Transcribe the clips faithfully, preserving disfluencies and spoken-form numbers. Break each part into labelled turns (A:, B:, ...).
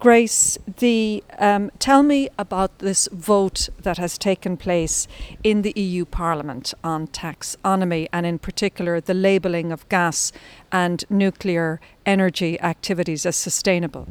A: Grace, the um, tell me about this vote that has taken place in the E U Parliament on taxonomy, and in particular the labelling of gas and nuclear energy activities as sustainable.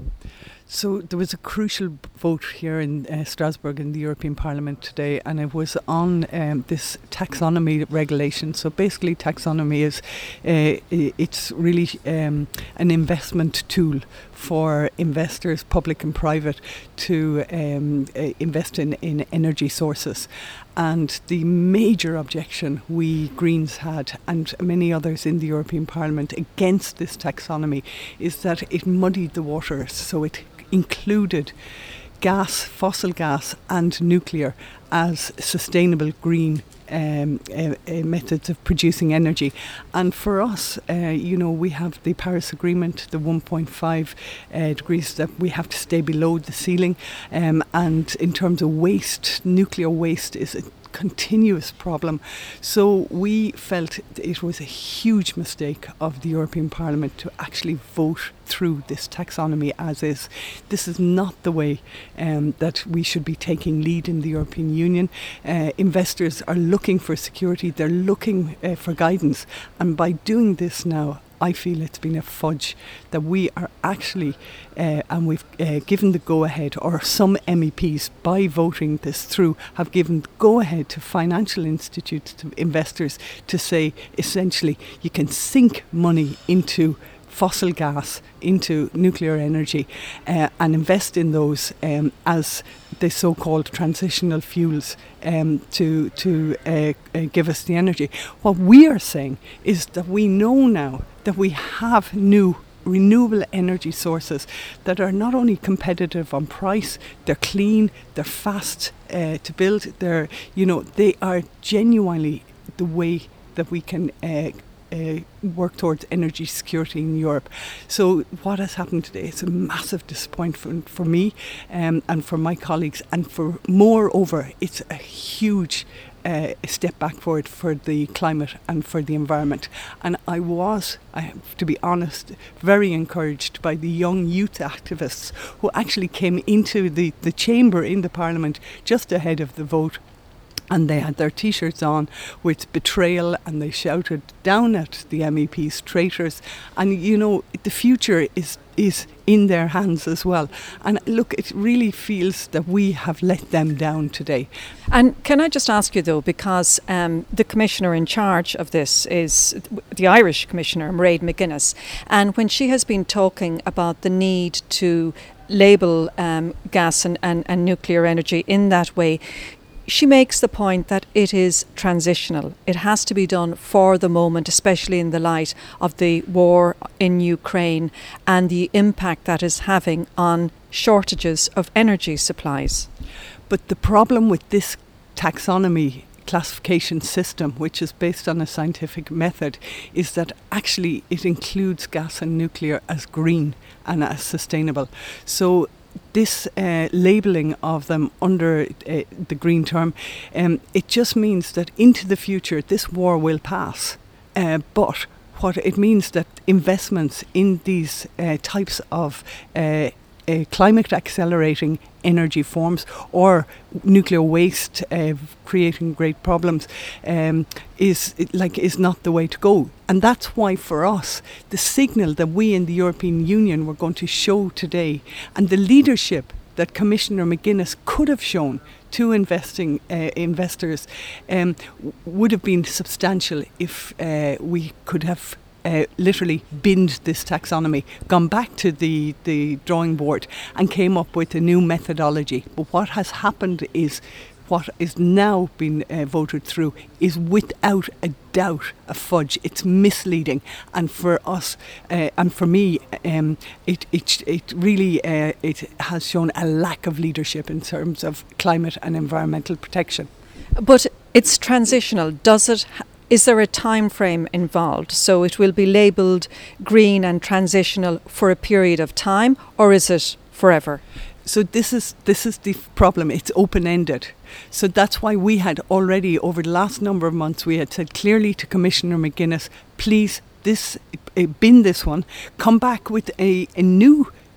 B: So there was a crucial vote here in uh, Strasbourg in the European Parliament today, and it was on um, this taxonomy regulation. So basically taxonomy is uh, it's really um, an investment tool for investors, public and private, to um, uh, invest in, in energy sources. And the major objection we Greens had, and many others in the European Parliament, against this taxonomy is that it muddied the waters. So it included gas, fossil gas and nuclear as sustainable green um, uh, uh, methods of producing energy. And for us, uh, you know, we have the Paris Agreement, the one point five uh, degrees that we have to stay below the ceiling. Um, and in terms of waste, nuclear waste is a continuous problem. So we felt it was a huge mistake of the European Parliament to actually vote through this taxonomy as is. This is not the way um, that we should be taking lead in the European Union. Uh, investors are looking for security, they're looking uh, for guidance, and by doing this now, I feel it's been a fudge that we are actually, uh, and we've uh, given the go-ahead, or some M E Ps, by voting this through, have given go-ahead to financial institutes, to investors, to say, essentially, you can sink money into fossil gas, into nuclear energy, uh, and invest in those um, as the so-called transitional fuels um, to to uh, uh, give us the energy. What we are saying is that we know now that we have new renewable energy sources that are not only competitive on price, they're clean, they're fast uh, to build, they're, you know, they are genuinely the way that we can uh, Uh, work towards energy security in Europe. So what has happened today is a massive disappointment for me um, and for my colleagues, and for moreover, it's a huge uh, step backward for the climate and for the environment. And I was, I have to be honest, very encouraged by the young youth activists who actually came into the, the chamber in the Parliament just ahead of the vote. And they had their T-shirts on with betrayal, and they shouted down at the M E Ps, traitors. And, you know, the future is is in their hands as well. And look, it really feels that we have let them down today.
A: And can I just ask you, though, because um, the commissioner in charge of this is the Irish commissioner, Mairead McGuinness, and when she has been talking about the need to label um, gas and, and, and nuclear energy in that way, she makes the point that it is transitional. It has to be done for the moment, especially in the light of the war in Ukraine and the impact that is having on shortages of energy supplies.
B: But the problem with this taxonomy classification system, which is based on a scientific method, is that actually it includes gas and nuclear as green and as sustainable. So this uh, labelling of them under uh, the green term, um, it just means that into the future this war will pass. Uh, but what it means that investments in these uh, types of uh, uh, climate accelerating energy forms, or nuclear waste uh, creating great problems, um, is like is not the way to go. And that's why for us the signal that we in the European Union were going to show today, and the leadership that Commissioner McGuinness could have shown to investing uh, investors, um, would have been substantial if uh, we could have Uh, literally binned this taxonomy, gone back to the, the drawing board and came up with a new methodology. But what has happened is what is now being uh, voted through is without a doubt a fudge. It's misleading, and for us uh, and for me, um, it it it really uh, it has shown a lack of leadership in terms of climate and environmental protection.
A: But it's transitional. Does it? Ha- Is there a time frame involved? So it will be labelled green and transitional for a period of time, or is it forever?
B: So this is this is the problem. It's open-ended. So that's why we had already, over the last number of months, we had said clearly to Commissioner McGuinness, please, this uh, bin this one, come back with a, a new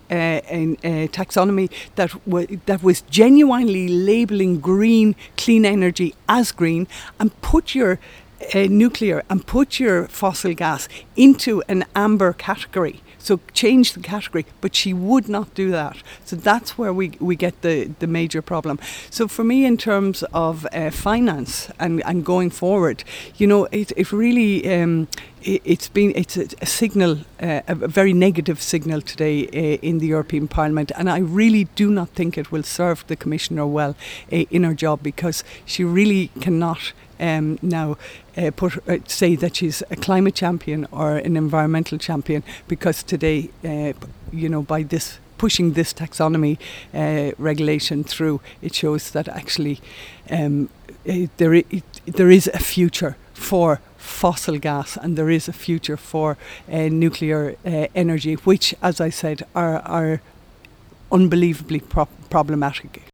B: uh, in, uh, taxonomy that w- that was genuinely labelling green, clean energy as green, and put your uh, nuclear and put your fossil gas into an amber category. So change the category, but she would not do that. So that's where we, we get the, the major problem. So for me, in terms of uh, finance and, and going forward, you know, it, it really, um, it, it's been, it's a, a signal, uh, a very negative signal today uh, in the European Parliament. And I really do not think it will serve the Commissioner well uh, in her job, because she really cannot Um, now uh, put uh, say that she's a climate champion or an environmental champion, because today, uh, you know, by this pushing this taxonomy uh, regulation through, it shows that actually um, uh, there I- it, there is a future for fossil gas, and there is a future for uh, nuclear uh, energy, which, as I said, are are unbelievably pro- problematic.